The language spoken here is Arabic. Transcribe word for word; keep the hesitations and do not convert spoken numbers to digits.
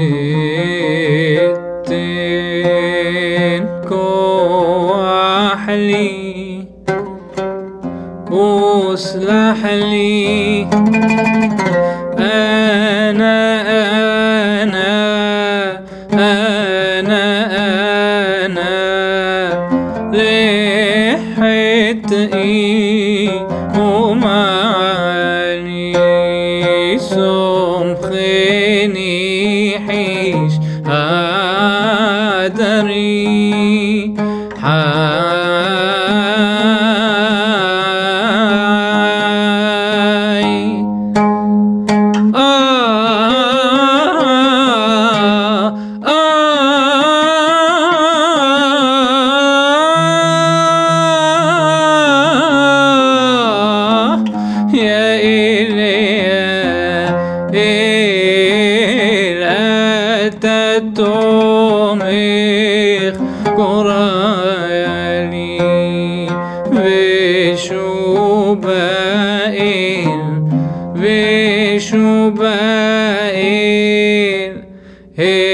ستين كوحلي وصلح لي أنا أنا أنا أنا لحقت إيه ومعاني سمخني حيش هادري حاي آه آه يا إلهي تتوميخ قرالي بشوبائن بشوبائن